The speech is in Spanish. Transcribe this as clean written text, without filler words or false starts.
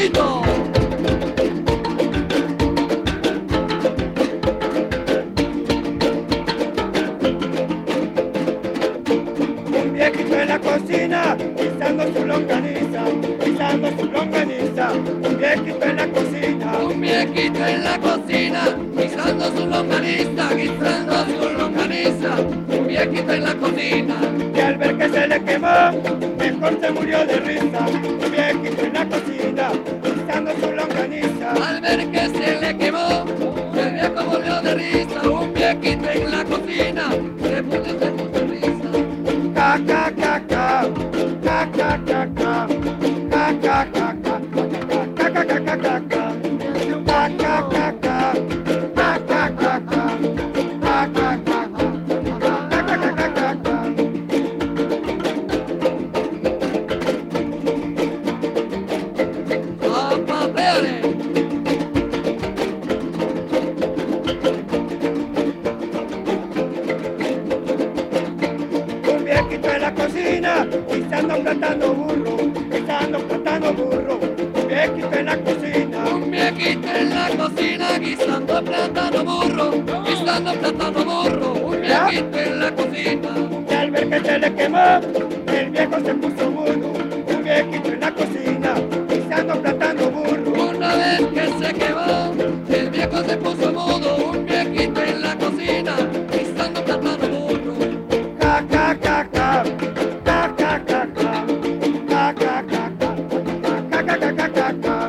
viejito. Un viejito en la cocina, guisando su longaniza, guisando su longaniza. Un viejito en la cocina, Un viejito en la cocina, guisando su longaniza, guisando su longaniza. Un viejito en la cocina. y al ver que se le quemó, mejor se murió de risa. Un viejito en la cocina, guisando su longaniza. Al ver que se le quemó, el viejo murió de risa. Un viejito en la cocina, se puso de risa. Ca, ca, ca, ca, ca, ca, ca, ca, ca, ca, ca, ca, ca, ca, ca, ca, ca, ca, ca. ¡Papá, peore! Un viejito en la cocina, guisando plátano burro, guisando plátano burro. Un viejito en la cocina, Un viejito en la cocina, guisando plátano burro, guisando plátano burro. Un viejito en la cocina. y al ver que se le quemó, el viejo se puso mudo. Un viejito en la cocina, guisando plátano burro. Una vez que se quemó, el viejo se puso mudo. Un viejito en la cocina, guisando plátano burro. Ca, ca, ca, ca, ca, ca, ca, ca, ca, ca, ca, ca, ca, ca, ca, ca, ca.